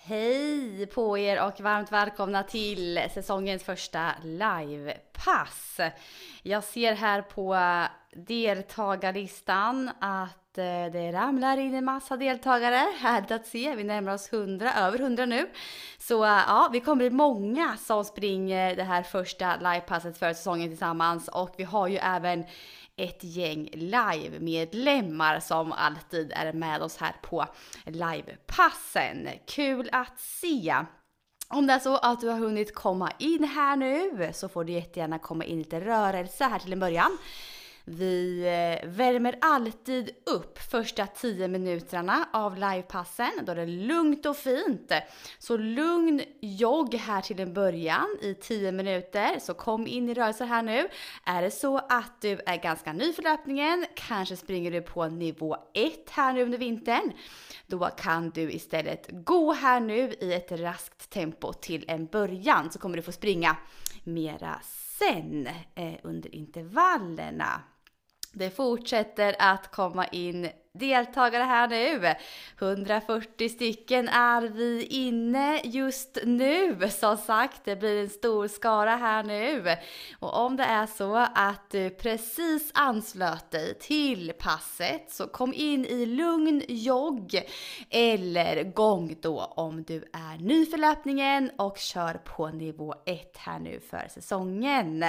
Hej på er och varmt välkomna till säsongens första livepass. Jag ser här på deltagarlistan att det ramlar in en massa deltagare. Härligt att se, vi närmar oss över 100 nu. Så ja, vi kommer bli många som springer det här första livepasset för säsongen tillsammans. Och vi har ju även ett gäng live-medlemmar som alltid är med oss här på livepassen. Kul att se! Om det är så att du har hunnit komma in här nu så får du jättegärna komma in lite rörelse här till en början. Vi värmer alltid upp första 10 minuterna av livepassen. Då är det lugnt och fint. Så lugn jogg här till en början i 10 minuter. Så kom in i rörelse här nu. Är det så att du är ganska ny för löpningen, kanske springer du på nivå 1 här nu under vintern. Då kan du istället gå här nu i ett raskt tempo till en början. Så kommer du få springa mera sen under intervallerna. Det fortsätter att komma in deltagare här nu. 140 stycken är vi inne just nu. Som sagt, det blir en stor skara här nu. Och om det är så att du precis anslöt dig till passet så kom in i lugn jogg eller gång då om du är ny för löpningen och kör på nivå 1 här nu för säsongen.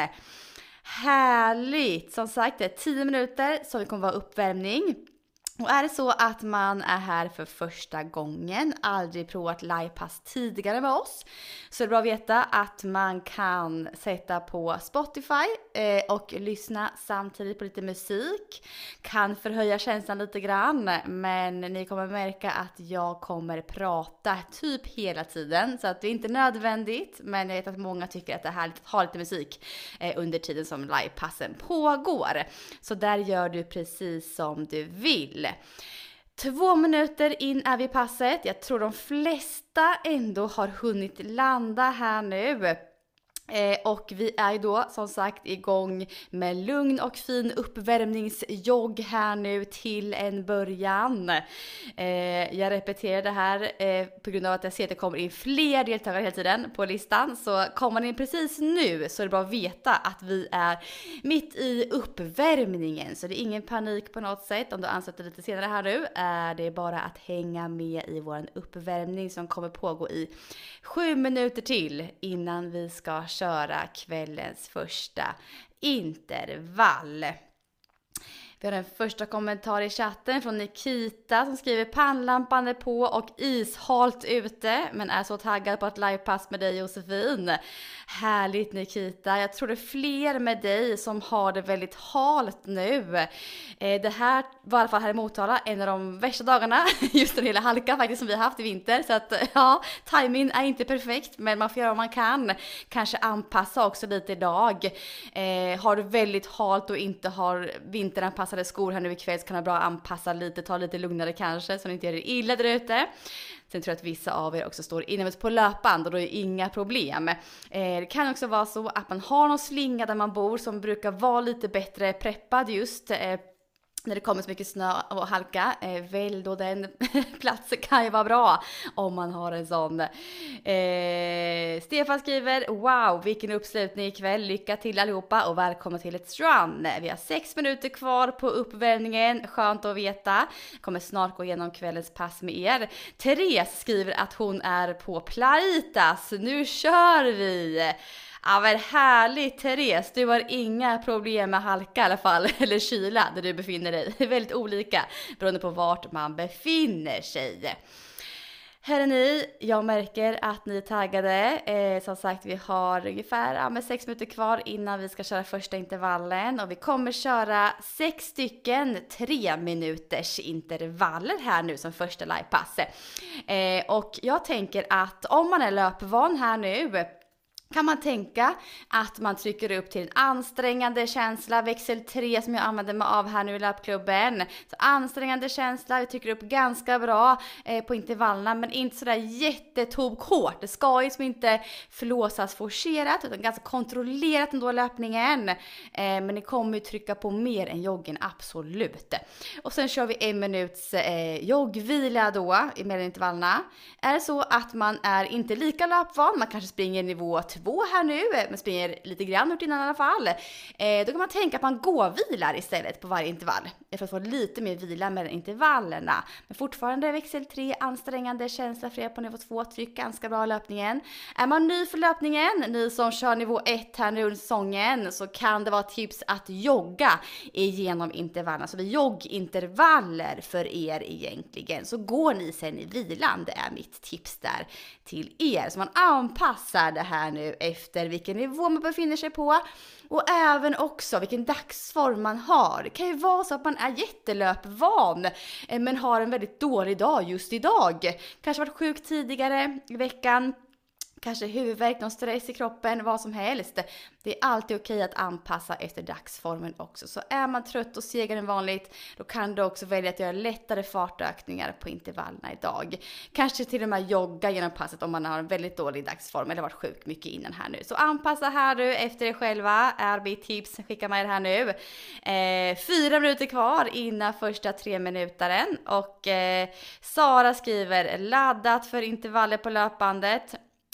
Härligt! Som sagt, det är 10 minuter så det kommer vara uppvärmning. Och är det så att man är här för första gången, aldrig provat livepass tidigare med oss, så är det bra att veta att man kan sätta på Spotify och lyssna samtidigt på lite musik. Kan förhöja känslan lite grann, men ni kommer märka att jag kommer prata typ hela tiden. Så att det är inte nödvändigt, men jag vet att många tycker att det är härligt att ha lite musik under tiden som livepassen pågår. Så där gör du precis som du vill. 2 minuter in är vi passet. Jag tror de flesta ändå har hunnit landa här nu. Och vi är ju då som sagt igång med lugn och fin uppvärmningsjogg här nu till en början. Jag repeterar det här på grund av att jag ser att det kommer in fler deltagare hela tiden på listan. Så kommer man in precis nu så är det bra att veta att vi är mitt i uppvärmningen. Så det är ingen panik på något sätt. Om du ansluter lite senare här nu är det bara att hänga med i vår uppvärmning som kommer pågå i 7 minuter till innan vi ska köra kvällens första intervall. Vi har en första kommentar i chatten från Nikita som skriver: pannlampan är på och ishalt ute, men är så taggad på ett livepass med dig, Josefin. Härligt, Nikita. Jag tror det är fler med dig som har det väldigt halt nu. Det här var i alla fall här i Motala en av de värsta dagarna, just den hela halka faktiskt som vi har haft i vinter. Så att ja, timing är inte perfekt, men man får göra vad man kan. Kanske anpassa också lite idag. Har du väldigt halt och inte har vinteranpassade skor här nu ikväll så kan det vara bra att anpassa lite, ta lite lugnare kanske så ni inte gör det illa där ute. Sen tror jag att vissa av er också står inomhus på löpband och då är det inga problem. Det kan också vara så att man har någon slinga där man bor som brukar vara lite bättre preppad just när det kommer så mycket snö och halka. Väl då den platsen kan ju vara bra om man har en sån. Stefan skriver: wow, vilken uppslutning ikväll. Lycka till allihopa och välkomna till ett run. Vi har 6 minuter kvar på uppvärmningen. Skönt att veta. Kommer snart gå igenom kvällens pass med er. Therese skriver att hon är på Plaitas. Nu kör vi! Ja, men härligt, Therese, du har inga problem med halka i alla fall, eller kyla där du befinner dig. Det är väldigt olika beroende på vart man befinner sig. Här är ni, jag märker att ni är taggade. Som sagt, vi har ungefär 6 minuter kvar innan vi ska köra första intervallen. Och vi kommer köra 6 stycken 3 minuters intervaller här nu som första livepass. Och jag tänker att om man är löpvan här nu kan man tänka att man trycker upp till en ansträngande känsla, växel 3 som jag använder mig av här nu i löpklubben. Så ansträngande känsla, vi trycker upp ganska bra på intervallerna, men inte sådär jättetobkhårt. Det ska ju som inte förlåsas forcerat utan ganska kontrollerat ändå löpningen. Men ni kommer ju trycka på mer än joggen, absolut. Och sen kör vi 1 minuts joggvila då mellan intervallerna. Är det så att man är inte lika löpvan, man kanske springer nivå 2 här nu, men springer lite grann ut innan i alla fall. Då kan man tänka att man vilar istället på varje intervall. För att få lite mer vila mellan intervallerna. Men fortfarande växel 3, ansträngande känsla för er på nivå 2, tryck ganska bra löpningen. Är man ny för löpningen, ni som kör nivå 1 här nu under säsongen, så kan det vara tips att jogga igenom intervallerna. Så det är joggintervaller för er egentligen. Så går ni sen i vilan, det är mitt tips där till er. Så man anpassar det här nu efter vilken nivå man befinner sig på och även också vilken dagsform man har. Det kan ju vara så att man är jättelöpvan men har en väldigt dålig dag just idag. Kanske varit sjuk tidigare i veckan. Kanske huvudvärk, någon stress i kroppen, vad som helst. Det är alltid okej att anpassa efter dagsformen också. Så är man trött och segare än vanligt, då kan du också välja att göra lättare fartökningar på intervallerna idag. Kanske till och med jogga genom passet om man har en väldigt dålig dagsform eller varit sjuk mycket innan här nu. Så anpassa här nu efter er själva, är mitt tips. Skicka med er här nu. 4 minuter kvar innan första 3 minutaren. Och Sara skriver, laddat för intervaller på löpbandet.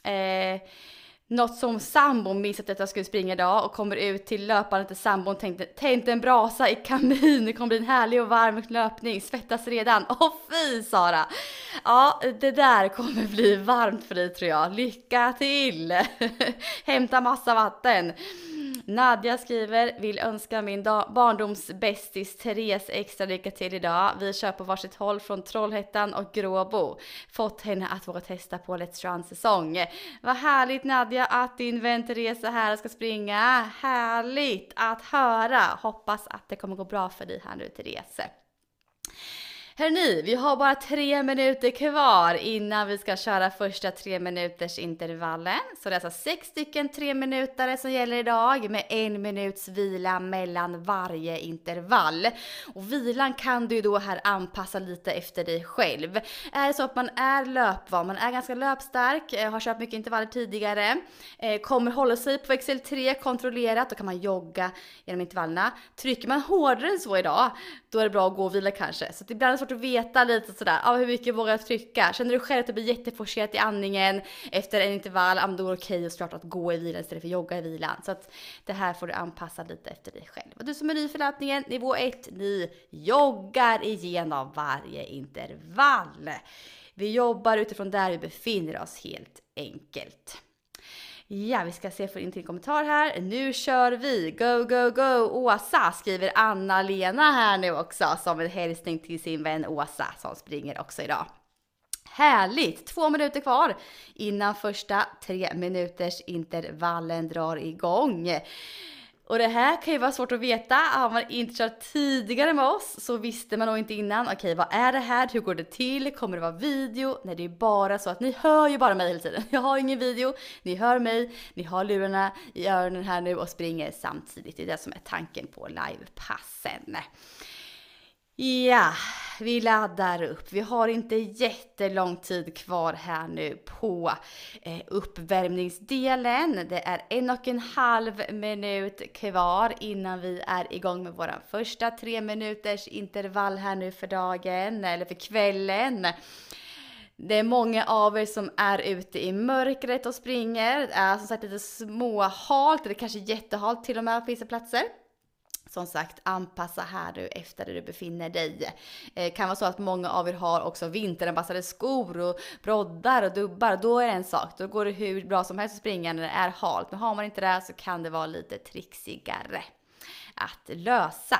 Något som sambon missat att jag skulle springa idag och kommer ut till löpandet till sambon tänkte en brasa i kamin. Det kommer bli en härlig och varm löpning. Svettas redan. Fy Sara. Ja, det där kommer bli varmt för dig tror jag. Lycka till. Hämta massa vatten. Nadja skriver, vill önska min barndomsbästis Therese extra lycka till idag. Vi kör på varsitt håll från Trollhättan och Gråbo. Fått henne att våga testa på Let's Run-säsong. Vad härligt Nadja att din vän Therese här ska springa. Härligt att höra. Hoppas att det kommer gå bra för dig här nu Therese. Hörrni, vi har bara 3 minuter kvar innan vi ska köra första 3 minuters intervallen. Så det är alltså 6 stycken 3 minuter som gäller idag med 1 minuts vila mellan varje intervall. Och vilan kan du då här anpassa lite efter dig själv. Är det så att man är löpvan, man är ganska löpstark, har kört mycket intervaller tidigare, kommer hålla sig på växel 3 kontrollerat, då kan man jogga genom intervallerna. Trycker man hårdare än så idag, då är det bra att gå och vila kanske. Så det ibland är svårt att veta lite sådär, hur mycket vågar jag trycka? Känner du själv att det blir jätteforcerat i andningen efter en intervall, då är det okej och klart att gå i vilan istället för jogga i vilan. Så att det här får du anpassa lite efter dig själv. Och du som är ny för löpningen, nivå 1, ni joggar igenom varje intervall. Vi jobbar utifrån där vi befinner oss helt enkelt. Ja, vi ska se för in till kommentar här. Nu kör vi. Go, go, go. Åsa skriver Anna-Lena här nu också. Som en hälsning till sin vän Åsa som springer också idag. Härligt! 2 minuter kvar innan första 3 minuters intervallen drar igång. Och det här kan ju vara svårt att veta. Har man inte kört tidigare med oss så visste man nog inte innan. Okej, vad är det här? Hur går det till? Kommer det vara video? Nej, det är bara så att ni hör ju bara mig hela tiden. Jag har ingen video. Ni hör mig. Ni har lurarna i öronen här nu och springer samtidigt. Det är det som är tanken på livepassen. Ja, vi laddar upp. Vi har inte jättelång tid kvar här nu på uppvärmningsdelen. Det är 1,5 minut kvar innan vi är igång med våra första 3 minuters intervall här nu för dagen eller för kvällen. Det är många av er som är ute i mörkret och springer. Det är som sagt lite småhalt eller kanske jättehalt till och med på vissa platser. Som sagt, anpassa här nu efter där du befinner dig. Kan vara så att många av er har också vinteranpassade skor och broddar och dubbar. Då är det en sak. Då går det hur bra som helst att springa när det är halt. Men har man inte det så kan det vara lite trixigare att lösa.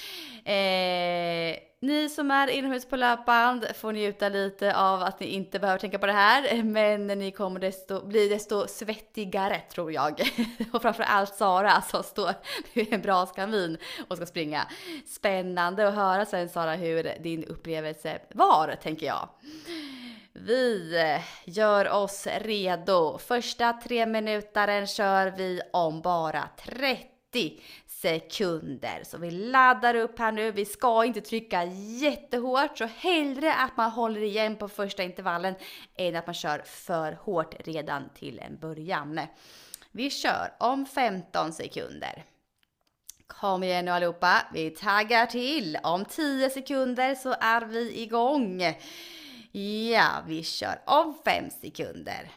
Ni som är inomhus på löpband får njuta lite av att ni inte behöver tänka på det här. Men ni kommer bli desto svettigare tror jag. Och framförallt Sara som står vid en bra kamin och ska springa. Spännande att höra sen Sara hur din upplevelse var, tänker jag. Vi gör oss redo. Första 3 minutaren kör vi om bara 30 sekunder. Så vi laddar upp här nu. Vi ska inte trycka jättehårt, så hellre att man håller igen på första intervallen än att man kör för hårt redan till en början. Vi kör om 15 sekunder. Kom igen nu allihopa, vi taggar till. Om 10 sekunder så är vi igång. Ja, vi kör om 5 sekunder.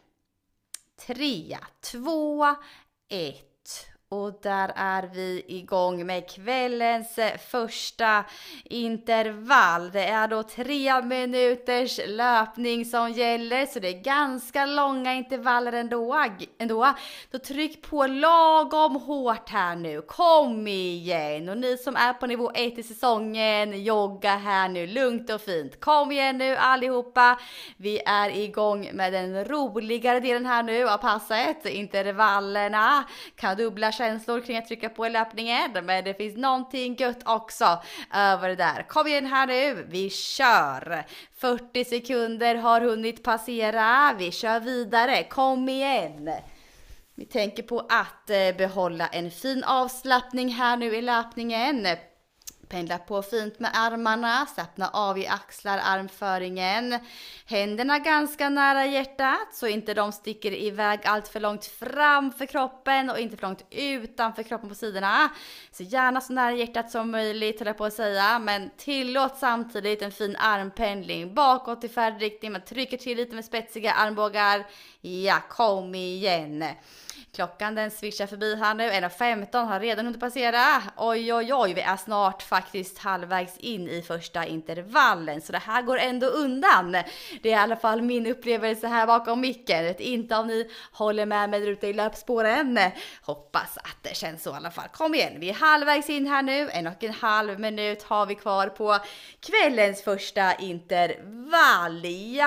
3, 2, 1. Och där är vi igång med kvällens första intervall. Det är då 3 minuters löpning som gäller, så det är ganska långa intervaller ändå. Så tryck på lagom hårt här nu. Kom igen! Och ni som är på nivå 1 i säsongen, jogga här nu lugnt och fint. Kom igen nu allihopa. Vi är igång med den roligare delen här nu av passet. Intervallerna kan dubbla känslor kring att trycka på i löpningen, men det finns någonting gött också över det där. Kom igen här nu, vi kör. 40 sekunder har hunnit passera, vi kör vidare, kom igen. Vi tänker på att behålla en fin avslappning här nu i löpningen. Pendla på fint med armarna, slappna av i axlar, armföringen. Händerna ganska nära hjärtat så inte de sticker iväg allt för långt framför kroppen och inte för långt utanför kroppen på sidorna. Så gärna så nära hjärtat som möjligt, höll jag på att säga. Men tillåt samtidigt en fin armpendling bakåt i färdriktning. Man trycker till lite med spetsiga armbågar. Ja, kom igen. Klockan den switchar förbi här nu, 1:15 har redan hunnit passera. Oj, vi är snart faktiskt halvvägs in i första intervallen. Så det här går ändå undan. Det är i alla fall min upplevelse här bakom micken. Jag vet inte om ni håller med mig där ute i löpspåren. Hoppas att det känns så i alla fall. Kom igen, vi är halvvägs in här nu. 1,5 minut har vi kvar på kvällens första intervall.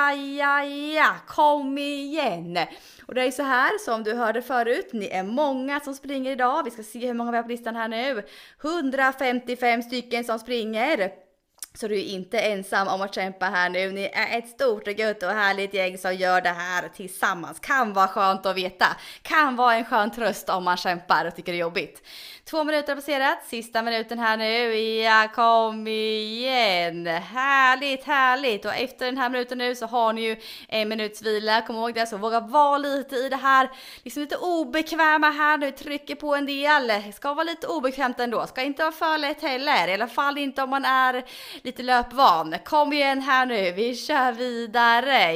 Ja, kom igen. Och det är så här som du hörde förut, ni är många som springer idag. Vi ska se hur många vi har på listan här nu. 155 stycken som springer. Så du är inte ensam om att kämpa här nu. Ni är ett stort och gött och härligt gäng som gör det här tillsammans. Kan vara skönt att veta. Kan vara en skön tröst om man kämpar och tycker det är jobbigt. 2 minuter har passerat. Sista minuten här nu. Ja, kom igen. Härligt. Och efter den här minuten nu så har ni ju 1 minuts vila. Kom ihåg det. Så våga vara lite i det här. Liksom lite obekväma här nu. Trycker på en del. Ska vara lite obekvämt ändå. Ska inte vara för lätt heller. I alla fall inte om man är lite löpvan. Kom igen här nu, vi kör vidare.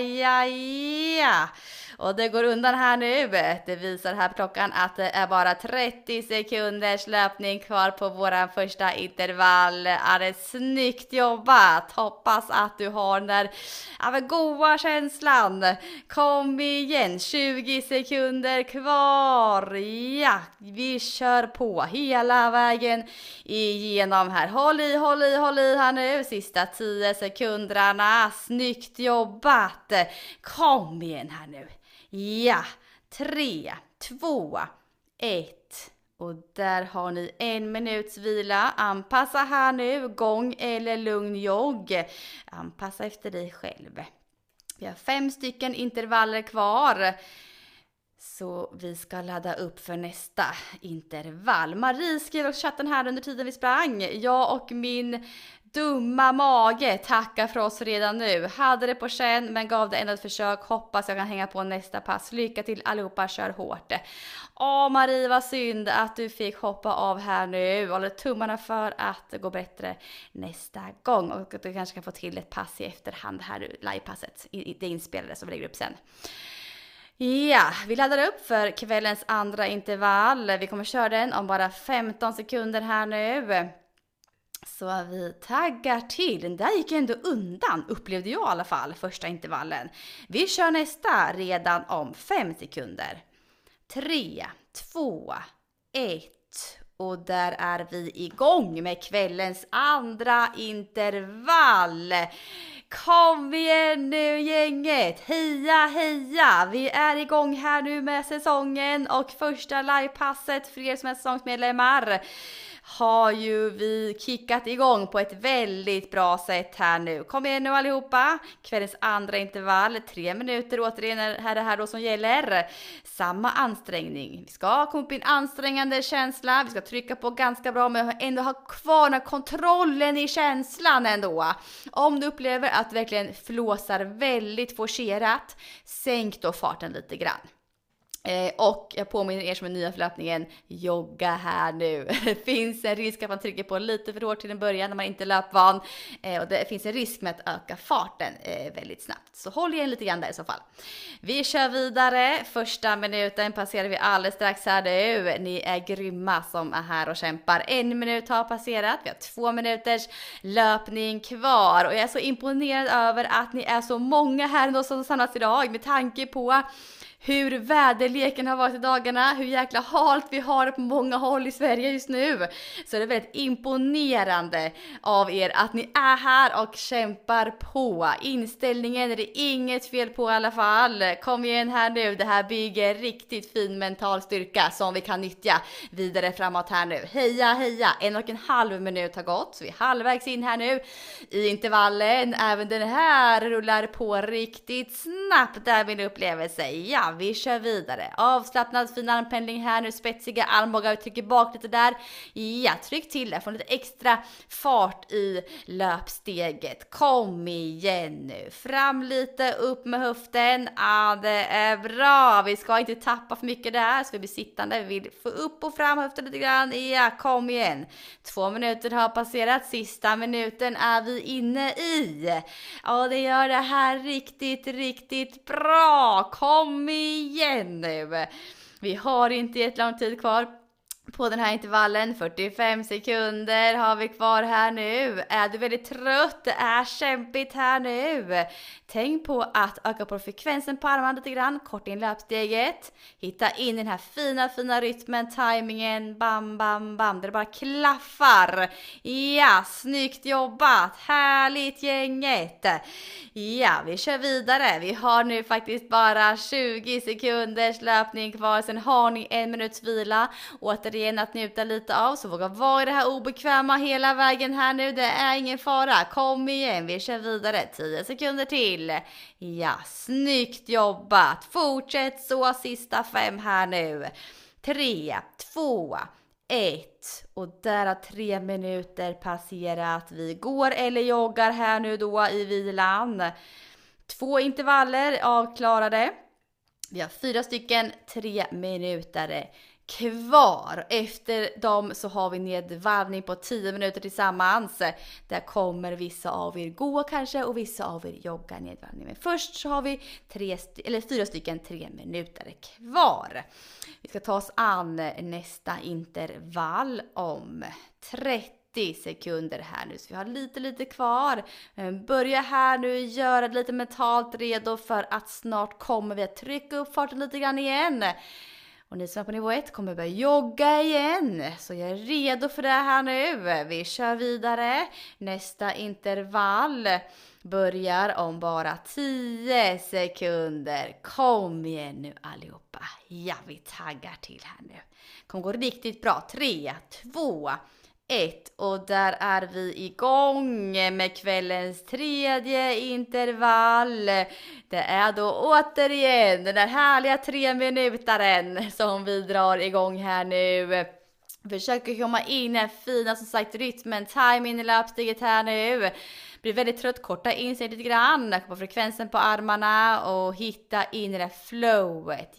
Ja. Och det går undan här nu. Det visar här på klockan att det är bara 30 sekunders löpning kvar på våran första intervall. Är det snyggt jobbat? Hoppas att du har den där goda känslan. Kom igen, 20 sekunder kvar. Ja, vi kör på hela vägen igenom här. Håll i här nu. Sista 10 sekunderna. Snyggt jobbat. Kom igen här nu. Ja, 3, 2, 1. Och där har ni 1 minuts vila. Anpassa här nu, gång eller lugn jogg. Anpassa efter dig själv. Vi har 5 stycken intervaller kvar. Så vi ska ladda upp för nästa intervall. Marie skrev också chatten här under tiden vi sprang. Jag och min dumma mage tackar för oss redan nu. Hade det på känn men gav det ändå ett försök. Hoppas jag kan hänga på nästa pass. Lycka till allihopa, kör hårt. Marie, vad synd att du fick hoppa av här nu. Håller tummarna för att det går bättre nästa gång. Och att du kanske kan få till ett pass i efterhand här nu. Livepasset, det inspelade som vi lägger upp sen. Ja, vi laddar upp för kvällens andra intervall. Vi kommer köra den om bara 15 sekunder här nu. Så vi taggar till. Den där gick ändå undan, upplevde jag i alla fall, första intervallen. Vi kör nästa redan om 5 sekunder. 3, 2, 1. Och där är vi igång med kvällens andra intervall. Kom igen nu gänget, heja! Vi är igång här nu med säsongen och första livepasset för er som är säsongsmedlemmar. har ju vi kickat igång på ett väldigt bra sätt här nu. Kom igen nu allihopa. Kvällens andra intervall, 3 minuter återigen är det här då som gäller. Samma ansträngning. Vi ska komma upp i en ansträngande känsla. Vi ska trycka på ganska bra men ändå ha kvar den här kontrollen i känslan ändå. Om du upplever att du verkligen flåsar väldigt forcerat, sänk då farten lite grann. Och jag påminner er som är nya för löpningen, jogga här nu. Det finns en risk att man trycker på lite för hårt till en början när man inte är löpvan. Och det finns en risk med att öka farten väldigt snabbt. Så håll igen lite grann där i så fall. Vi kör vidare. Första minuten passerar vi alldeles strax här nu. Ni är grymma som är här och kämpar. 1 minut har passerat. Vi har 2 minuters löpning kvar. Och jag är så imponerad över att ni är så många här ändå som samlas idag med tanke på hur väderleken har varit i dagarna, hur jäkla halt vi har det på många håll i Sverige just nu. Så det är väldigt imponerande av er att ni är här och kämpar på. Inställningen är det inget fel på i alla fall. Kom igen här nu, det här bygger riktigt fin mental styrka som vi kan nyttja vidare framåt här nu. Heja, heja! 1,5 minut har gått, så vi är halvvägs in här nu i intervallen. Även den här rullar på riktigt snabbt där min upplevelse. Ja, vi kör vidare. Avslappnad fin armpendling här nu. Spetsiga armbågar. Vi trycker bak lite där. Ja, tryck till det. Få lite extra fart i löpsteget. Kom igen nu. Fram lite. Upp med höften. Ja, det är bra. Vi ska inte tappa för mycket där. Så vi blir sittande. Vi vill få upp och fram höften lite grann. Ja, kom igen. 2 minuter har passerat. Sista minuten är vi inne i. Ja, det gör det här riktigt, riktigt bra. Kom igen nu. Vi har inte jättelång tid kvar på den här intervallen. 45 sekunder har vi kvar här nu. Är du väldigt trött? Det är kämpigt här nu. Tänk på att öka på frekvensen på armarna lite grann. Korta in löpsteget. Hitta in den här fina rytmen, tajmingen. Bam, bam, bam. Där det bara klaffar. Ja, snyggt jobbat. Härligt gänget. Ja, vi kör vidare. Vi har nu faktiskt bara 20 sekunders löpning kvar. Sen har ni 1 minuts vila. Återigen att njuta lite av. Så våga vara i det här obekväma hela vägen här nu. Det är ingen fara. Kom igen, vi kör vidare. 10 sekunder till. Ja, snyggt jobbat. Fortsätt så, sista 5 här nu. 3, 2, 1. Och där har 3 minuter passerat. Vi går eller joggar här nu då i vilan. 2 intervaller avklarade. Vi har 4 stycken 3 minuter kvar. Efter dem så har vi nedvarvning på 10 minuter tillsammans. Där kommer vissa av er gå kanske och vissa av er jogga nedvarvning. Men först så har vi 4 stycken 3 minuter kvar. Vi ska ta oss an nästa intervall om 30 sekunder här nu. Så vi har lite kvar. Börja här nu göra det lite mentalt redo för att snart kommer vi att trycka upp farten lite grann igen. Och ni som är på nivå 1 kommer börja jogga igen. Så jag är redo för det här nu. Vi kör vidare. Nästa intervall börjar om bara 10 sekunder. Kom igen nu allihopa. Ja, vi taggar till här nu. Kommer gå riktigt bra. 3, 2, 1. Och där är vi igång med kvällens 3:e intervall. Det är då återigen den där härliga 3-minutaren som vi drar igång här nu. Försöker komma in i den fina som sagt rytmen, timing i löpsteget här nu. Blir väldigt trött, korta in sig lite grann på frekvensen på armarna och hitta in i det flowet.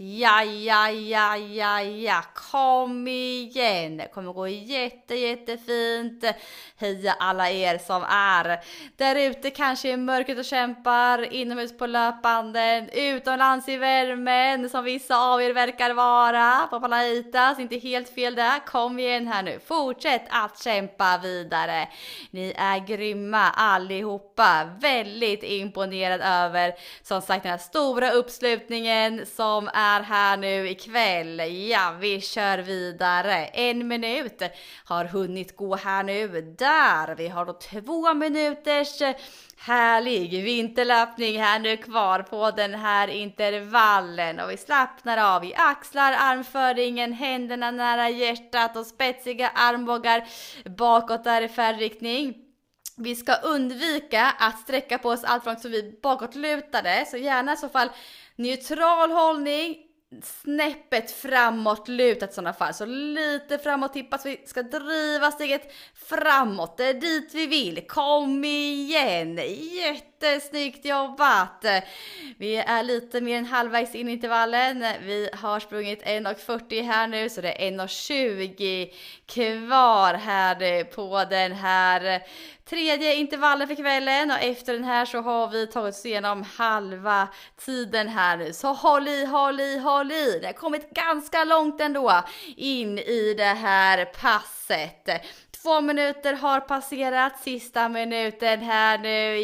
Ja, kom igen. Det kommer gå jättefint. Heja alla er som är där ute, kanske i mörkret och kämpar, inomhus på löpbanden, utomlands i värmen som vissa av er verkar vara på Palaitas. Inte helt fel där. Kom igen här nu. Fortsätt att kämpa vidare. Ni är grymma allihopa. allihopa. Väldigt imponerad över som sagt den här stora uppslutningen som är här nu ikväll. Ja, vi kör vidare. 1 minut har hunnit gå här nu. Där vi har då 2 minuters härlig vinterlöpning här nu kvar på den här intervallen. Och vi slappnar av i axlar, armföringen, händerna nära hjärtat och spetsiga armbågar bakåt där i färdriktning. Vi ska undvika att sträcka på oss allt från så vi bakåtlutade, så gärna i så fall neutral hållning, snäppet framåt lutat i sådana fall, så lite framåt tippas, vi ska driva steget framåt, det är dit vi vill, kom igen, jättesnyggt jobbat. Vi är lite mer än halvvägs in i intervallen, vi har sprungit 1:40 här nu, så det är 1:20 kvar här nu på den här tredje intervallen för kvällen, och efter den här så har vi tagit oss igenom halva tiden här nu, så håll i. Det har kommit ganska långt ändå in i det här passet. 2 minuter har passerat, sista minuten här nu,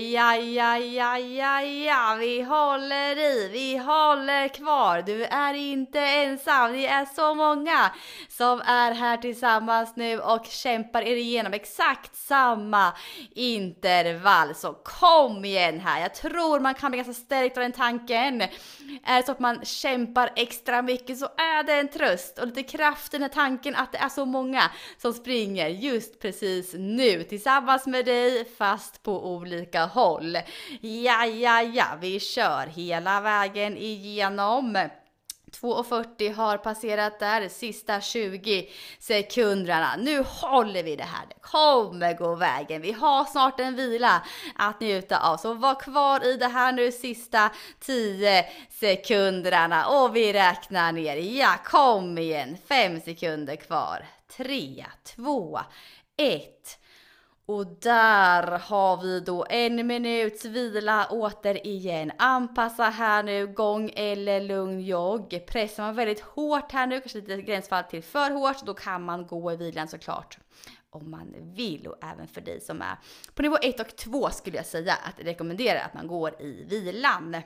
ja, vi håller kvar, du är inte ensam, ni är så många som är här tillsammans nu och kämpar er igenom exakt samma intervall, så kom igen här, jag tror man kan bli ganska stärkt av den tanken. Är det så att man kämpar extra mycket så är det en tröst och lite kraft i den här tanken att det är så många som springer just precis nu tillsammans med dig fast på olika håll. Ja, vi kör hela vägen igenom. 2:40 har passerat där, sista 20 sekunderna. Nu håller vi det här, det kommer gå vägen. Vi har snart en vila att njuta av, så var kvar i det här nu, sista 10 sekunderna. Och vi räknar ner, ja kom igen, 5 sekunder kvar. 3, 2, 1. Och där har vi då 1 minuts vila återigen. Anpassa här nu, gång eller lugn jogg. Pressar man väldigt hårt här nu, kanske lite gränsfall till för hårt, då kan man gå i vilan såklart om man vill. Och även för dig som är på nivå 1 och 2 skulle jag säga att rekommendera att man går i vilan.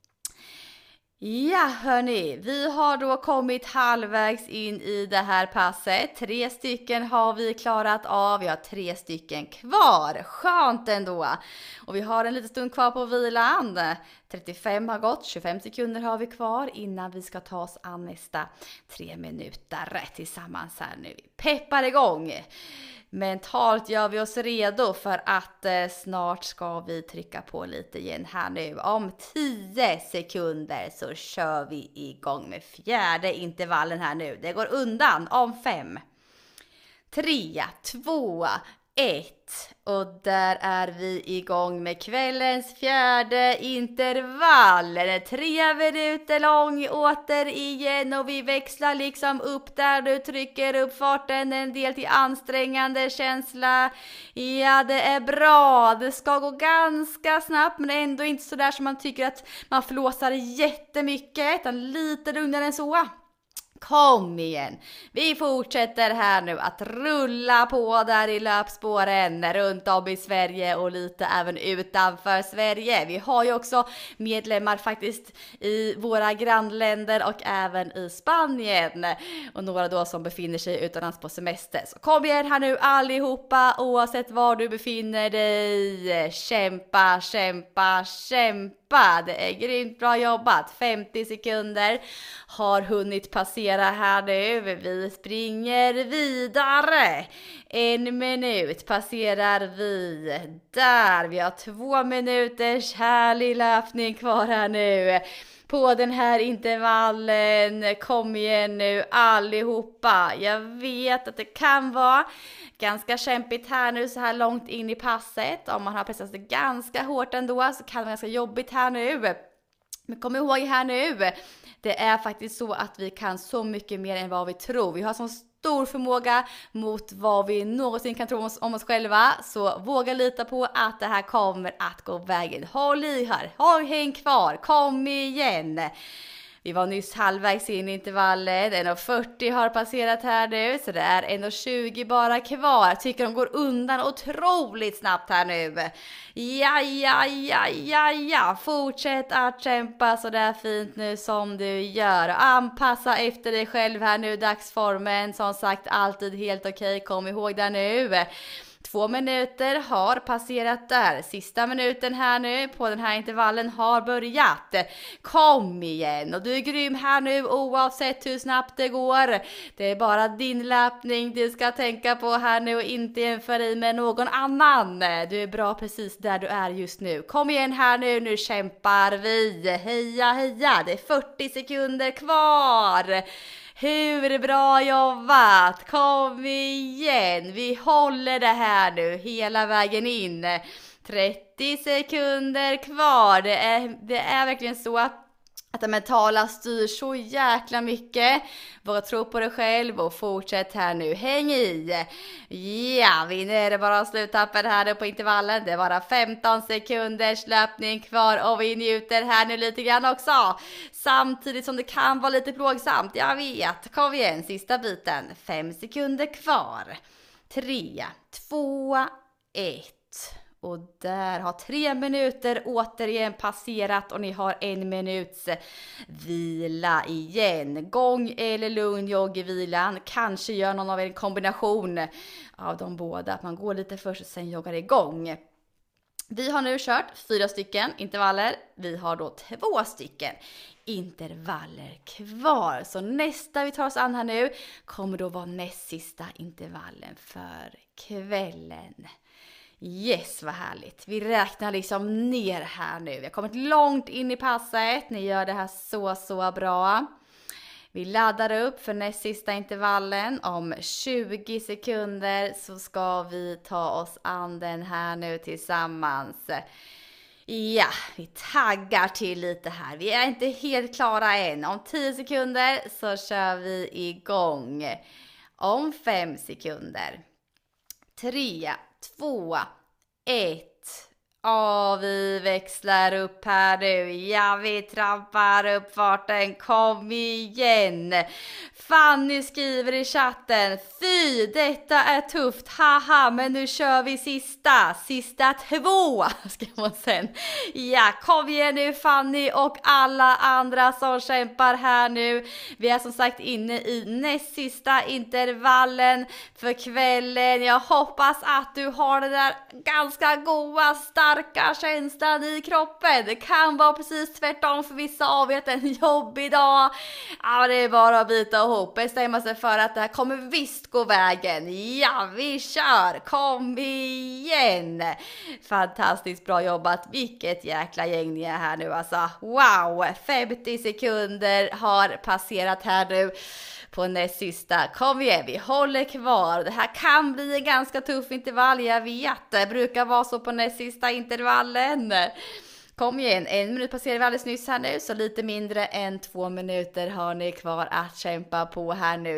Ja hörni, vi har då kommit halvvägs in i det här passet. 3 stycken har vi klarat av, vi har 3 stycken kvar. Skönt ändå. Och vi har en liten stund kvar på vilan. 35 har gått, 25 sekunder har vi kvar innan vi ska ta oss an nästa 3 minuter tillsammans här nu. Peppar igång! Mentalt gör vi oss redo för att snart ska vi trycka på lite igen här nu. Om 10 sekunder så kör vi igång med fjärde intervallen här nu. Det går undan om 5, 3, 2, 1. Och där är vi igång med kvällens fjärde intervall. Den är 3 minuter lång återigen och vi växlar liksom upp där du trycker upp farten en del till ansträngande känsla. Ja, det är bra. Det ska gå ganska snabbt men ändå inte så där som man tycker att man flåsar jättemycket, utan lite lugnare än så. Kom igen, vi fortsätter här nu att rulla på där i löpspåren runt om i Sverige och lite även utanför Sverige. Vi har ju också medlemmar faktiskt i våra grannländer och även i Spanien och några då som befinner sig utomlands på semester. Så kom igen här nu allihopa, oavsett var du befinner dig. Kämpa, kämpa, kämpa. Det är grymt bra jobbat. 50 sekunder har hunnit passera här nu. Vi springer vidare. 1 minut passerar vi. Där, vi har 2 minuters härlig löpning kvar här nu. På den här intervallen, kom igen nu allihopa. Jag vet att det kan vara ganska kämpigt här nu så här långt in i passet. Om man har pressat sig ganska hårt ändå så kan det vara ganska jobbigt här nu. Men kom ihåg här nu, det är faktiskt så att vi kan så mycket mer än vad vi tror. Vi har sån stor förmåga mot vad vi någonsin kan tro om oss själva. Så våga lita på att det här kommer att gå vägen. Håll i här, häng kvar, kom igen. Vi var nyss halvvägs in i intervallet, 1:40 har passerat här nu, så det är 1:20 bara kvar. Jag tycker de går undan otroligt snabbt här nu. Ja, fortsätt att kämpa så där fint nu som du gör. Anpassa efter dig själv här nu, dagsformen, som sagt alltid helt okej, kom ihåg det nu. 2 minuter har passerat där. Sista minuten här nu på den här intervallen har börjat. Kom igen, och du är grym här nu oavsett hur snabbt det går. Det är bara din löpning du ska tänka på här nu och inte jämföra dig med någon annan. Du är bra precis där du är just nu. Kom igen här nu kämpar vi. Heja, det är 40 sekunder kvar. Hur bra jobbat! Kom igen! Vi håller det här nu hela vägen in. 30 sekunder kvar. Det är verkligen så att det mentala styr så jäkla mycket. Våga tro på dig själv och fortsätt här nu. Häng i! Ja, vi är nere bara sluttappen här nu på intervallen. Det är bara 15 sekunders löpning kvar och vi njuter här nu lite grann också. Samtidigt som det kan vara lite plågsamt. Jag vet, kom igen, sista biten. 5 sekunder kvar. 3, 2, 1. Och där har 3 minuter återigen passerat och ni har 1 minuts vila igen. Gång eller lugn jogg i vilan. Kanske gör någon av er en kombination av de båda. Att man går lite först och sen joggar igång. Vi har nu kört 4 stycken intervaller. Vi har då 2 stycken intervaller kvar. Så nästa vi tar oss an här nu kommer då vara näst sista intervallen för kvällen. Yes, vad härligt. Vi räknar liksom ner här nu. Vi har kommit långt in i passet. Ni gör det här så bra. Vi laddar upp för näst sista intervallen. Om 20 sekunder så ska vi ta oss an den här nu tillsammans. Ja, vi taggar till lite här. Vi är inte helt klara än. Om 10 sekunder så kör vi igång. Om 5 sekunder. 3, 2, 1. Vi växlar upp här nu. Ja, vi trampar upp farten. Kom igen. Fanny skriver i chatten. Fy, detta är tufft. Haha, men nu kör vi sista 2, ska man sen. Ja, kom igen nu Fanny och alla andra som kämpar här nu. Vi är som sagt inne i näst sista intervallen för kvällen. Jag hoppas att du har det där ganska goda, starka känslan i kroppen. Det kan vara precis tvärtom för vissa av er, en jobbig dag. Ja, det är bara att bita ihop. Bestämma sig för att det här kommer visst gå vägen. Ja, vi kör. Kom igen. Fantastiskt bra jobbat. Vilket jäkla gäng ni är här nu alltså. Wow, 50 sekunder har passerat här nu på näst sista. Kom igen, vi håller kvar. Det här kan bli en ganska tuff intervall, jag vet. Det brukar vara så på näst sista intervallen. Kom igen, 1 minut passerar vi alldeles nyss här nu, så lite mindre än 2 minuter har ni kvar att kämpa på här nu.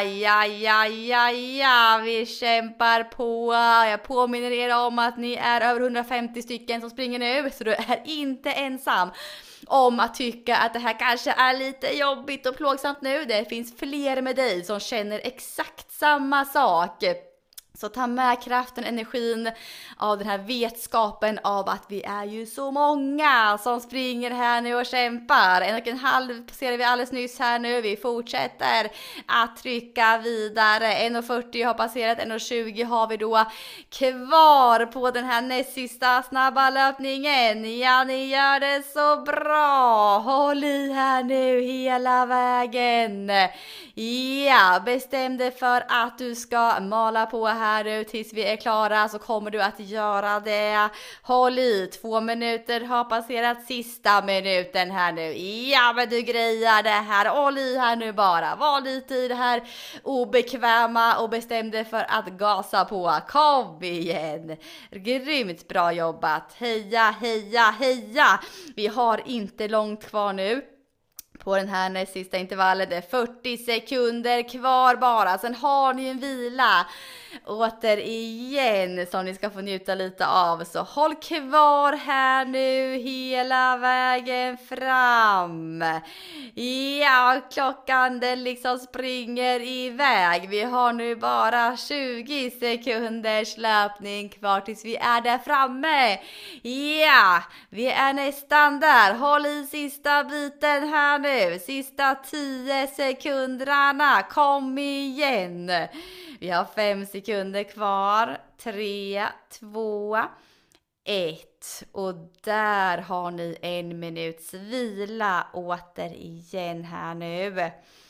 Ja, vi kämpar på. Jag påminner er om att ni är över 150 stycken som springer nu, så du är inte ensam om att tycka att det här kanske är lite jobbigt och plågsamt nu. Det finns fler med dig som känner exakt samma sak. Så ta med kraften, energin av den här vetskapen av att vi är ju så många som springer här nu och kämpar. 1,5 passerar vi alldeles nyss här nu. Vi fortsätter att trycka vidare. 1,40 har passerat, 1,20 har vi då kvar på den här näst sista snabba löpningen. Ja, ni gör det så bra. Håll i här nu hela vägen. Ja, bestäm dig för att du ska mala på här nu tills vi är klara, så kommer du att göra det. Håll i, 2 minuter har passerat, sista minuten här nu. Ja, men du grejar det här. Håll i här nu bara. Var lite i det här obekväma och bestäm dig för att gasa på. Kom igen. Grymt bra jobbat. Heja. Vi har inte långt kvar nu på den här näst sista intervallen. Det är 40 sekunder kvar bara. Sen har ni en vila. återigen som ni ska få njuta lite av. Så håll kvar här nu hela vägen fram. Ja, klockan den liksom springer iväg. Vi har nu bara 20 sekunders löpning kvar tills vi är där framme. Ja, vi är nästan där. Håll i sista biten här nu. Sista 10 sekunderna. Kom igen. Vi har 5 sekunder kvar. 3, 2, 1. Och där har ni 1 minuts vila återigen här nu.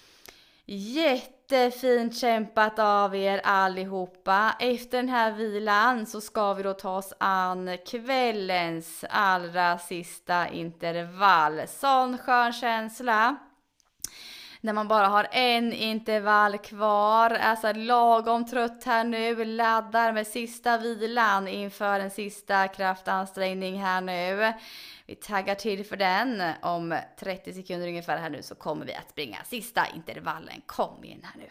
Jättefint kämpat av er allihopa. Efter den här vilan så ska vi då ta oss an kvällens allra sista intervall. Sån skön känsla. När man bara har en intervall kvar, alltså lagom trött här nu, laddar med sista vilan inför en sista kraftansträngning här nu. Vi taggar till för den. Om 30 sekunder ungefär här nu så kommer vi att springa sista intervallen. Kom igen här nu.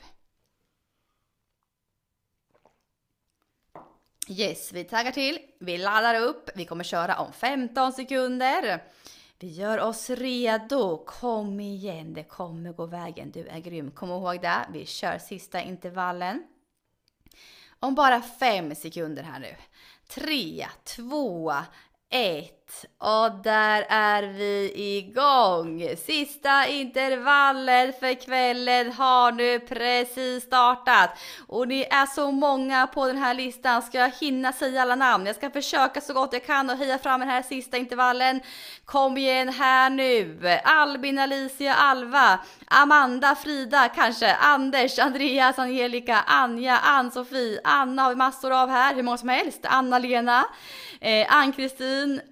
Yes, vi taggar till. Vi laddar upp. Vi kommer köra om 15 sekunder. Vi gör oss redo. Kom igen, det kommer gå vägen. Du är grym. Kom ihåg det. Vi kör sista intervallen. Om bara 5 sekunder här nu. 3, 2, 1. Och där är vi igång. Sista intervallet för kvällen har nu precis startat. Och ni är så många på den här listan. Ska jag hinna säga alla namn? Jag ska försöka så gott jag kan och heja fram den här sista intervallen. Kom igen här nu. Albin, Alicia, Alva, Amanda, Frida kanske, Anders, Andreas, Angelica, Anja, Ann-Sofie, Anna har vi massor av här. Hur många som helst. Anna-Lena, Ann-Kristin,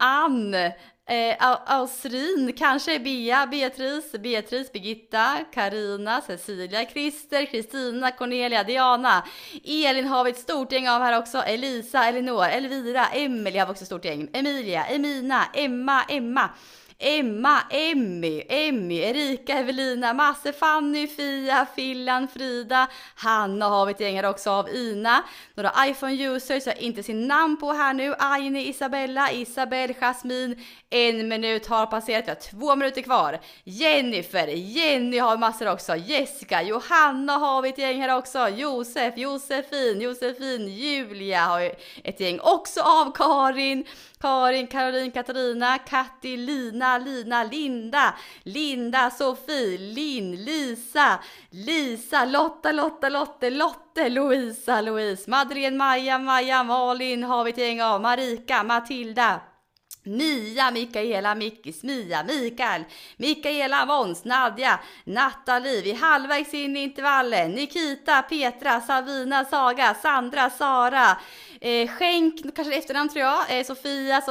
Ausrin, kanske Bea, Beatrice, Birgitta, Karina, Cecilia, Christer, Kristina, Cornelia, Diana, Elin har vi ett stort gäng av här också, Elisa, Elinor, Elvira, Emelie har vi också ett stort gäng, Emilia, Emina, Emma, Emmy, Erika, Evelina, Masse, Fanny, Fia, Fillan, Frida, Hanna har vi ett gäng här också av, Ina, några iPhone-users jag inte ser namn på här nu, Aine, Isabella, Isabel, Jasmine, 1 minut har passerat, vi har 2 minuter kvar, Jenny har vi massor också, Jessica, Johanna har vi ett gäng här också, Josefin, Julia har vi ett gäng också av, Karin, Caroline, Katarina, Katti, Lina, Linda, Sofie, Lisa, Lotte, Louise, Madeleine, Maja, Malin har vi ett gäng av, Marika, Matilda, Mia, Mikaela, Mickis, Mia, Mikaela, Måns, Nadja, Nathalie, vi är halvvägs in i intervallen, Nikita, Petra, Savina, Saga, Sandra, Sara, Skänk, kanske efternamn tror jag, Sofia,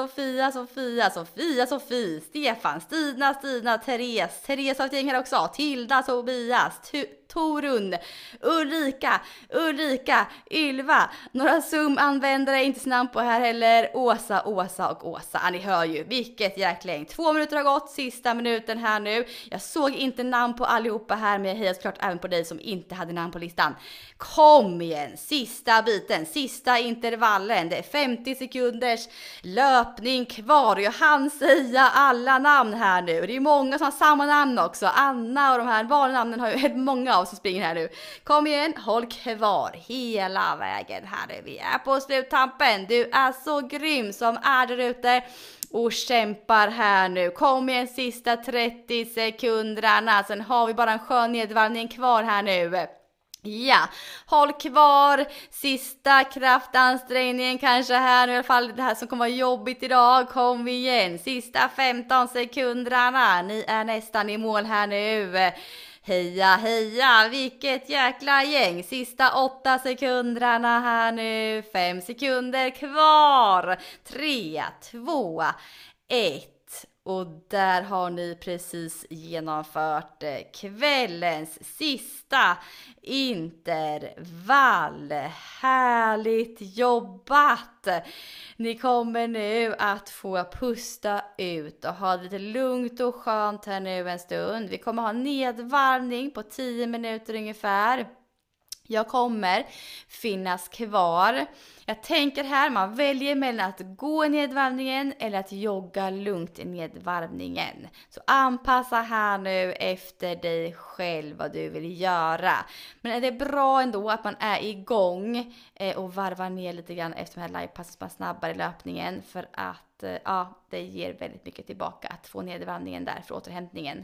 Stefan, Stina, Therese har ett gäng här också, Tilda, Tobias, Torun, Ulrika, Ylva, några Zoom-användare inte sin namn på här heller, Åsa och Åsa. Ni hör ju, vilket jäkla gäng. 2 minuter har gått, sista minuten här nu. Jag såg inte namn på allihopa här, men jag hejar såklart även på dig som inte hade namn på listan. Kom igen, sista biten, sista intervallen. Det är 50 sekunders löpning kvar. Jag hann säga alla namn här nu. Det är många som har samma namn också. Anna och de här vanliga namnen har ju många av som springer här nu. Kom igen, håll kvar hela vägen här nu. Vi är på sluttampen. Du är så grym som är där ute och kämpar här nu. Kom igen, sista 30 sekunderna. Sen har vi bara en skön nedvarvning kvar här nu. Ja, håll kvar, sista kraftansträngningen kanske här nu, i alla fall det här som kommer vara jobbigt idag. Kom igen, sista 15 sekunderna, ni är nästan i mål här nu. Heja, vilket jäkla gäng. Sista 8 sekunderna här nu, 5 sekunder kvar, 3, 2, 1. Och där har ni precis genomfört kvällens sista intervall. Härligt jobbat! Ni kommer nu att få pusta ut och ha det lite lugnt och skönt här nu en stund. Vi kommer ha nedvarvning på 10 minuter ungefär. Jag kommer finnas kvar. Jag tänker här, man väljer mellan att gå i nedvarvningen eller att jogga lugnt i nedvarvningen. Så anpassa här nu efter dig själv vad du vill göra. Men är det bra ändå att man är igång och varvar ner lite grann efter de här livepassen snabbare i löpningen. För att det ger väldigt mycket tillbaka att få nedvarvningen där för återhämtningen.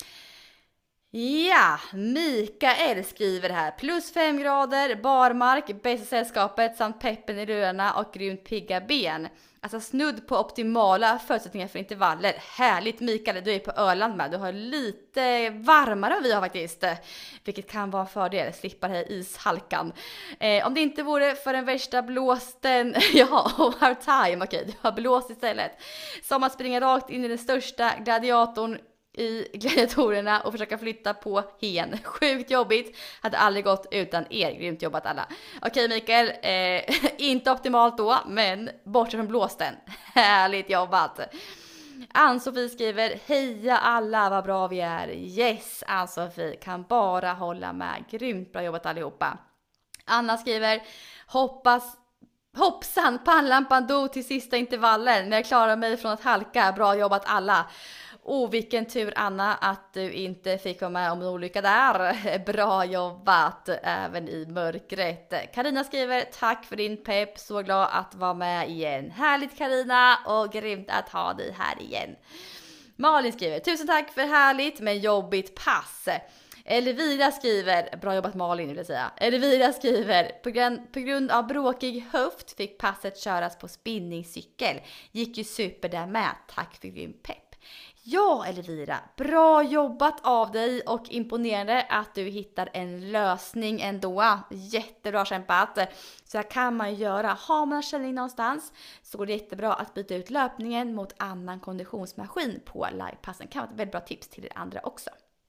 Ja, Mikael skriver här. +5 grader, barmark, bästa sällskapet samt peppen i rörarna och grymt pigga ben. Alltså snudd på optimala förutsättningar för intervaller. Härligt Mikael, du är på Öland med. Du har lite varmare än vi har faktiskt. Vilket kan vara en fördel, slippa den här ishalkan. Om det inte vore för den värsta blåsten, over time, okej, du har blåst istället. Som att springa rakt in i den största gladiatorn i gladiatorerna och försöka flytta på hen. Sjukt jobbigt. Hade aldrig gått utan er. Grymt jobbat alla. Okej Mikael, inte optimalt då, men bortsett från blåsten. Härligt jobbat. Ann-Sofie skriver, heja alla, vad bra vi är. Yes, Ann-Sofie, kan bara hålla med. Grymt bra jobbat allihopa. Anna skriver, hoppsan, pannlampan dog till sista intervallen, men jag klarar mig från att halka. Bra jobbat alla. Vilken tur Anna att du inte fick vara med om en olycka där. Bra jobbat även i mörkret. Karina skriver, tack för din pepp, så glad att vara med igen. Härligt Karina och grymt att ha dig här igen. Malin skriver, tusen tack för härligt men jobbigt pass. Elvira skriver, bra jobbat Malin vill jag säga. Elvira skriver, på grund av bråkig höft fick passet köras på spinningcykel. Gick ju super där med, tack för grym pepp. Ja Elvira, bra jobbat av dig och imponerande att du hittar en lösning ändå. Jättebra kämpat. Så här kan man göra. Har man en känning någonstans så går det jättebra att byta ut löpningen mot annan konditionsmaskin på livepassen. Kan vara ett väldigt bra tips till er andra också.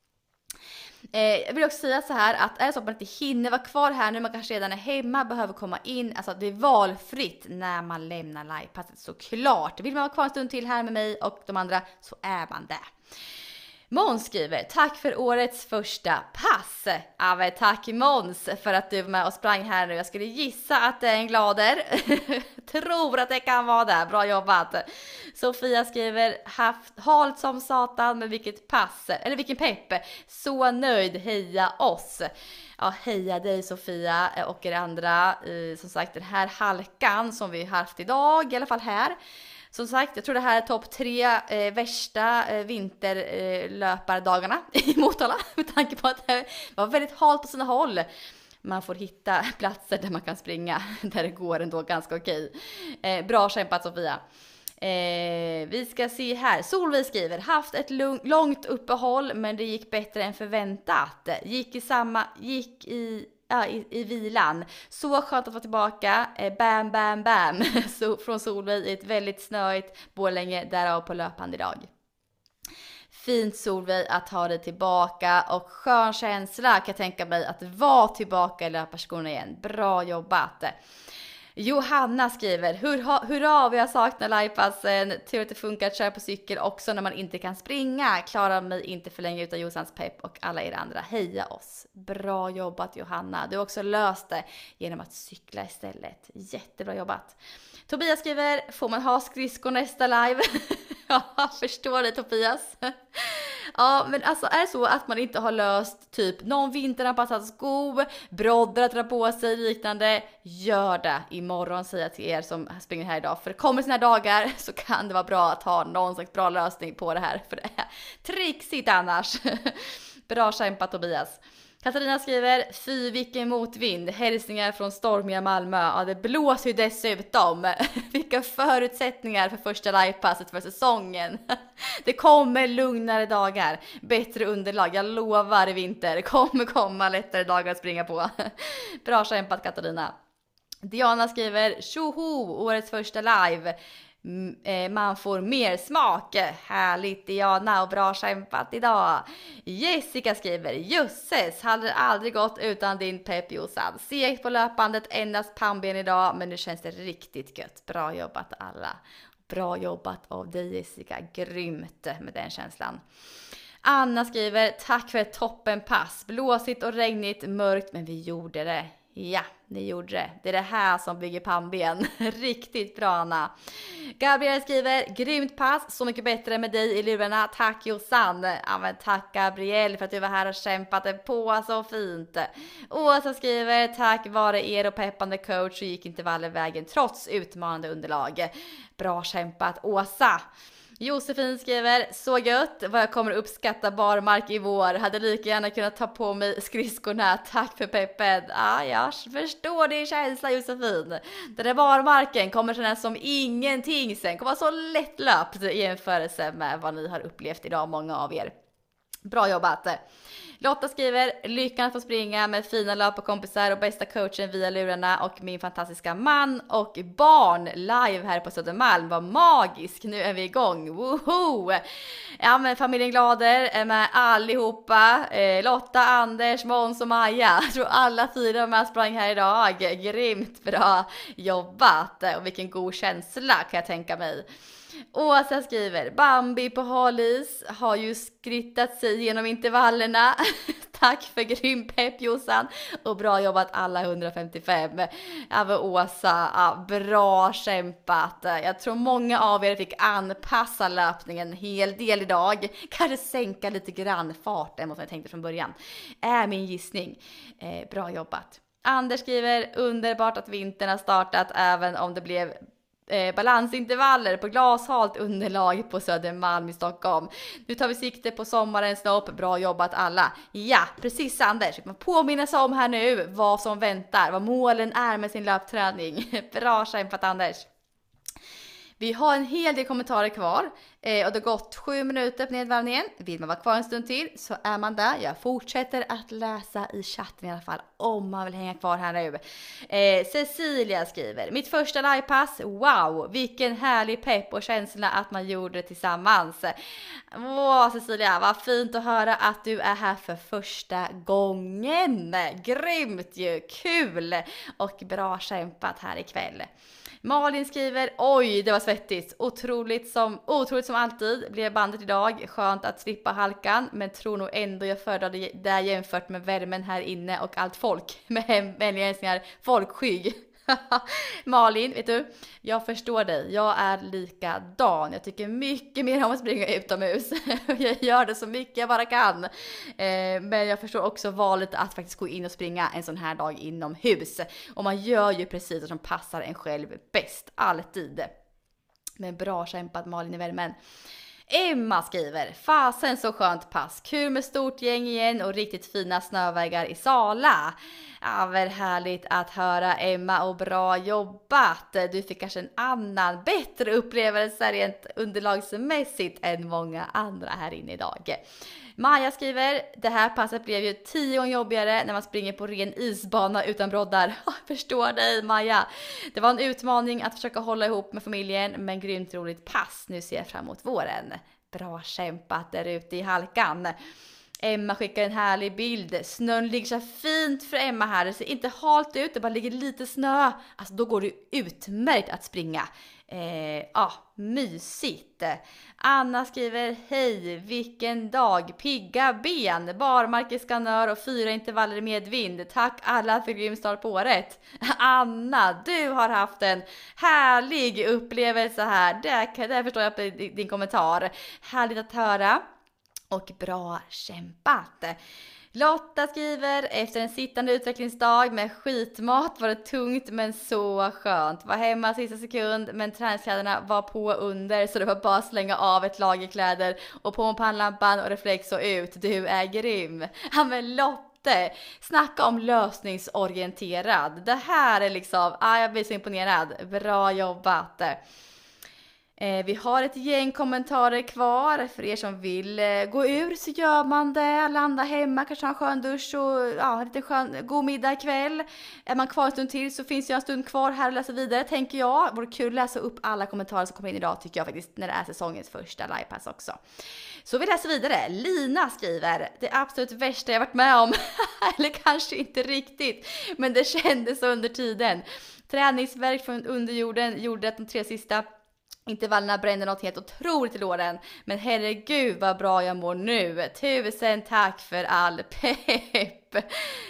Jag vill också säga så här att är det så att man inte hinner vara kvar här nu, man kanske redan är hemma, behöver komma in, alltså det är valfritt när man lämnar livepasset såklart. Vill man vara kvar en stund till här med mig och de andra så är man det. Måns skriver, tack för årets första pass. Ja, tack Måns för att du var med och sprang här nu. Jag skulle gissa att det är en glader. Tror att det kan vara det. Bra jobbat. Sofia skriver, halt som satan med vilket pass. Eller vilken pepp. Så nöjd, heja oss. Ja, heja dig Sofia och er andra. Som sagt, den här halkan som vi har haft idag, i alla fall här. Som sagt, jag tror det här är topp 3 värsta vinterlöpardagarna i Motala. Med tanke på att det var väldigt halt på sina håll. Man får hitta platser där man kan springa. Där det går ändå ganska okej. Bra kämpat Sofia. Vi ska se här. Solveig skriver, haft ett långt uppehåll men det gick bättre än förväntat. Gick i vilan. Så skönt att vara tillbaka. Bam, bam, bam. Så från Solveig i ett väldigt snöigt Borlänge, därav på löpande idag. Fint Solveig att ha dig tillbaka och skön känsla kan jag tänka mig att vara tillbaka i löparskorna igen. Bra jobbat. Johanna skriver, hurra vi har saknat livepassen. Tur att det funkar att köra på cykel också när man inte kan springa. Klarar mig inte för länge utan Jossans pepp och alla er andra. Heja oss. Bra jobbat Johanna. Du har också löst det genom att cykla istället. Jättebra jobbat. Tobias skriver, får man ha skridskor nästa live? Ja, förstår dig Tobias. Ja, men alltså är det så att man inte har löst typ någon vinteranpassad sko, broddar att dra på sig liknande, gör det imorgon säger jag till er som springer här idag. För det kommer såna här dagar så kan det vara bra att ha någon slags bra lösning på det här. För det är trixigt annars. Bra kämpat Tobias. Katarina skriver, fy vilken motvind, hälsningar från stormiga Malmö. Ja, det blåser ju dessutom. Vilka förutsättningar för första livepasset för säsongen. Det kommer lugnare dagar, bättre underlag. Jag lovar i vinter, det kommer komma lättare dagar att springa på. Bra kämpat Katarina. Diana skriver, tjoho, årets första live. Man får mer smak. Härligt Diana och bra kämpat idag. Jessica skriver, jösses, hade aldrig gått utan din pepp Jossan. Segt på löpandet, endast pannben idag, men nu känns det riktigt gött. Bra jobbat alla. Bra jobbat av dig Jessica, grymt med den känslan. Anna skriver, tack för ett toppenpass. Blåsigt och regnigt, mörkt, men vi gjorde det. Ja, ni gjorde det. Det är det här som bygger pannben. Riktigt bra, Anna. Gabriel skriver, grymt pass, så mycket bättre med dig i lurarna. Tack Jossan. Ja, men tack Gabriel för att du var här och kämpade på så fint. Åsa skriver, tack vare er och peppande coach så gick intervallen vägen trots utmanande underlag. Bra kämpat Åsa. Josefin skriver, så gött, vad jag kommer uppskatta barmark i vår. Hade lika gärna kunnat ta på mig skridskorna. Tack för peppen. Jag förstår din känsla Josefin. Den där barmarken kommer kännas som ingenting sen. Kommer vara så lättlöpt i jämförelse med vad ni har upplevt idag, många av er. Bra jobbat. Lotta skriver, lyckan att få springa med fina löparkompisar och bästa coachen via lurarna och min fantastiska man och barn live här på Södermalm var magisk. Nu är vi igång. Woho! Ja, men familjen Glader är med allihopa. Lotta, Anders, Måns och Maja. Jag tror alla 4 med sprang här idag. Grymt bra jobbat och vilken god känsla kan jag tänka mig. Åsa skriver, Bambi på halis har ju skrittat sig genom intervallerna. Tack för grym pepp Jossan och bra jobbat alla 155. Ja, Åsa, bra kämpat. Jag tror många av er fick anpassa löpningen en hel del idag. Kanske sänka lite grann farten mot vad jag tänkte från början. Är min gissning. Bra jobbat. Anders skriver, underbart att vintern har startat även om det blev balansintervaller på glashalt underlag på Södermalm i Stockholm. Nu tar vi sikte på sommarens snopp. Bra jobbat alla. Ja, precis Anders. Man påminner sig om här nu vad som väntar, vad målen är med sin löpträning. Bra kämpat Anders. Vi har en hel del kommentarer kvar och det har gått 7 minuter på nedvärmningen. Vill man vara kvar en stund till så är man där. Jag fortsätter att läsa i chatten i alla fall om man vill hänga kvar här nu. Cecilia skriver, mitt första livepass, wow, vilken härlig pepp och känsla att man gjorde det tillsammans. Åh Cecilia, vad fint att höra att du är här för första gången. Grymt ju, kul och bra kämpat här ikväll. Malin skriver, oj det var svettigt, otroligt som alltid blev bandet idag, skönt att slippa halkan men tror nog ändå jag föredrar det där jämfört med värmen här inne och allt folk med hemvänliga folkskygg. Malin, vet du, jag förstår dig, jag är likadan, jag tycker mycket mer om att springa utomhus. Jag gör det så mycket jag bara kan, men jag förstår också valet att faktiskt gå in och springa en sån här dag inomhus, och man gör ju precis det som passar en själv bäst, alltid. Men bra kämpat Malin i värmen. Emma skriver, fasen så skönt pass, kul med stort gäng igen och riktigt fina snövägar i Sala. Ja, väl härligt att höra Emma och bra jobbat. Du fick kanske en annan, bättre upplevelse rent underlagsmässigt än många andra här inne idag. Maja skriver, det här passet blev ju 10 gånger jobbigare när man springer på ren isbana utan broddar. Förstår dig Maja. Det var en utmaning att försöka hålla ihop med familjen, men grymt roligt pass. Nu ser jag fram emot våren. Bra kämpat där ute i halkan. Emma skickar en härlig bild. Snön ligger så fint för Emma här. Det ser inte halt ut, det bara ligger lite snö. Alltså då går det utmärkt att springa. Mysigt. Anna skriver, hej, vilken dag, pigga ben, barmarkeskanör och 4 intervaller i medvind. Tack alla för grym start på året. Anna, du har haft en härlig upplevelse här. Där förstår jag på din kommentar. Härligt att höra. Och bra kämpat. Lotta skriver, efter en sittande utvecklingsdag med skitmat var det tungt men så skönt. Var hemma sista sekund men träningskläderna var på under så det var bara att slänga av ett lager kläder och på med pannlampan och reflex och ut. Du är grym. Ja men Lotte, snacka om lösningsorienterad. Det här är liksom, jag blir så imponerad. Bra jobbat. Vi har ett gäng kommentarer kvar. För er som vill gå ur så gör man det. Landa hemma, kanske ha en skön dusch och en lite skön god middag ikväll. Är man kvar en stund till så finns ju en stund kvar här och läsa vidare, tänker jag. Det vore kul att läsa upp alla kommentarer som kommer in idag, tycker jag faktiskt, när det är säsongens första livepass också. Så vi läser vidare. Lina skriver, det absolut värsta jag varit med om. Eller kanske inte riktigt, men det kändes under tiden. Träningsvärk från underjorden gjorde att de 3 sista Intervallerna brände något helt otroligt i låren. Men herregud vad bra jag mår nu. Tusen tack för all pepp.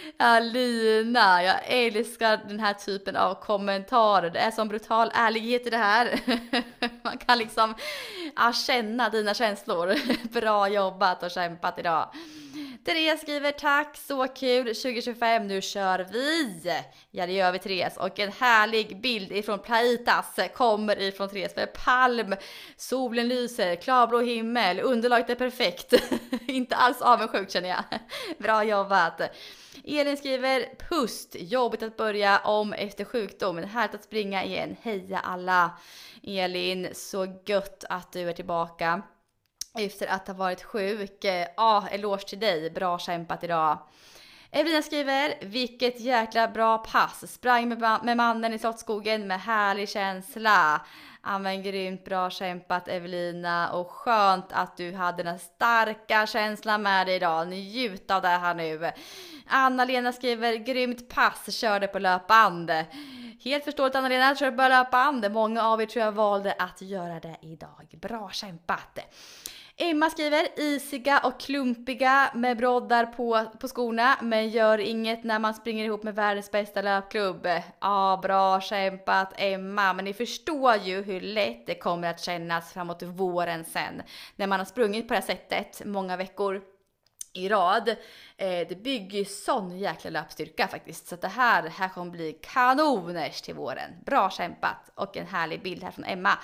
Alina, jag älskar den här typen av kommentarer. Det är som brutal ärlighet i det här. Man kan liksom känna dina känslor. Bra jobbat och kämpat idag. Therese skriver tack, så kul, 2025, nu kör vi. Ja, det gör vi Therese. Och en härlig bild ifrån Plaitas kommer ifrån Therese för Palm. Solen lyser, klarblå himmel, underlaget är perfekt. Inte alls avundsjuk känner jag. Bra jobbat. Elin skriver pust, jobbigt att börja om efter sjukdomen, härligt att springa igen, heja alla. Elin, så gött att du är tillbaka efter att ha varit sjuk. Eloge till dig, bra kämpat idag. Evelina skriver, vilket jäkla bra pass, sprang med mannen i Slottsskogen med härlig känsla. Men grymt bra kämpat Evelina, och skönt att du hade den starka känslan med dig idag. Njut av det här nu. Anna-Lena skriver, grymt pass, körde på löpband. Helt förståeligt Anna-Lena, körde på löpband. Många av er tror jag valde att göra det idag. Bra kämpat. Emma skriver, isiga och klumpiga med broddar på skorna, men gör inget när man springer ihop med världens bästa löpklubb. Bra kämpat Emma, men ni förstår ju hur lätt det kommer att kännas framåt våren sen. När man har sprungit på det här sättet många veckor i rad. Det bygger ju sån jäkla löpstyrka faktiskt. Så att det här kommer bli kanoners till våren. Bra kämpat, och en härlig bild här från Emma.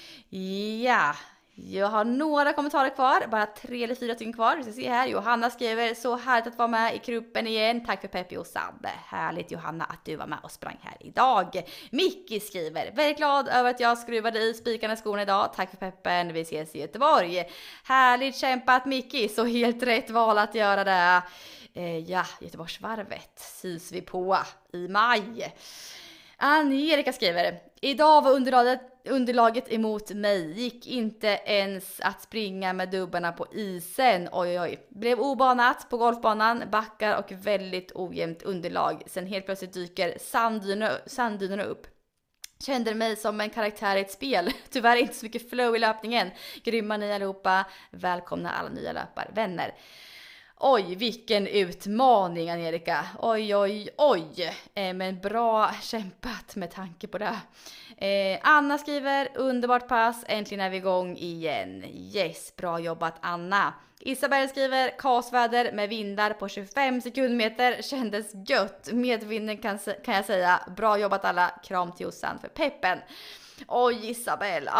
Ja. Jag har några kommentarer kvar, bara 3 eller 4 stycken kvar. Vi ska se här. Johanna skriver, så härligt att vara med i gruppen igen. Tack för Peppi och Sabbe. Härligt Johanna att du var med och sprang här idag. Micki skriver, väldigt glad över att jag skruvade i spikarna i skorna idag. Tack för peppen, vi ses i Göteborg. Härligt kämpat Micki, så helt rätt val att göra det. Göteborgsvarvet sys vi på i maj. Angelica skriver, idag var underlaget emot mig, gick inte ens att springa med dubbarna på isen, oj. Blev obanat på golfbanan, backar och väldigt ojämnt underlag. Sen helt plötsligt dyker sanddynerna upp. Kände mig som en karaktär i ett spel. Tyvärr inte så mycket flow i löpningen. Grymma ni allihopa, välkomna alla nya löparvänner. Oj, vilken utmaning Angelica. Oj. Men bra kämpat med tanke på det. Anna skriver, underbart pass, äntligen är vi igång igen. Yes, bra jobbat Anna. Isabel skriver, kasväder med vindar på 25 sekundmeter, kändes gött. Medvinden kan jag säga, bra jobbat alla, kram till Jossan för peppen. Oj Isabel,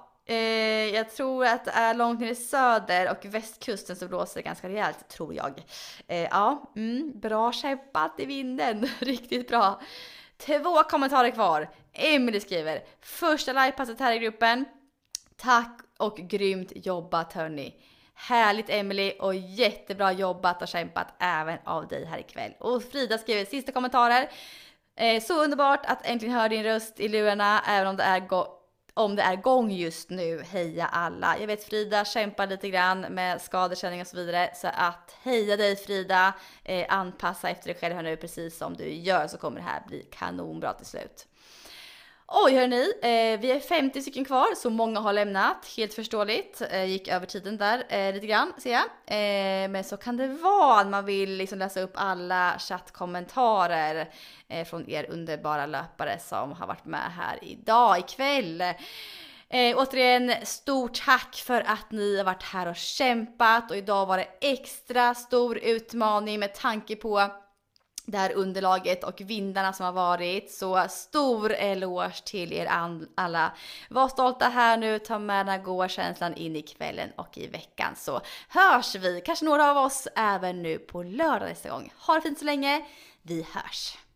jag tror att det är långt ner i söder och västkusten så blåser det ganska rejält, tror jag. Bra kämpat i vinden, riktigt bra. 2 kommentarer kvar. Emily skriver, första livepasset här i gruppen. Tack och grymt jobbat hörni. Härligt Emily, och jättebra jobbat och kämpat även av dig här ikväll. Och Frida skriver sista kommentarer. Så underbart att äntligen höra din röst i lurarna, även om det är gång just nu. Heja alla. Jag vet Frida kämpar lite grann med skadekänning och så vidare. Så att heja dig Frida. Anpassa efter dig själv här nu, precis som du gör, så kommer det här bli kanonbra till slut. Oj hörni, vi är 50 stycken kvar, så många har lämnat, helt förståeligt. Gick över tiden där lite grann, ser jag. Men så kan det vara att man vill liksom läsa upp alla chattkommentarer från er underbara löpare som har varit med här idag ikväll. Återigen, stort tack för att ni har varit här och kämpat, och idag var det extra stor utmaning med tanke på det här underlaget och vindarna som har varit. Så stor eloge till er alla. Var stolta här nu, ta med den här goda känslan in i kvällen och i veckan, så hörs vi, kanske några av oss även nu på lördag nästa gång. Ha det fint så länge, vi hörs.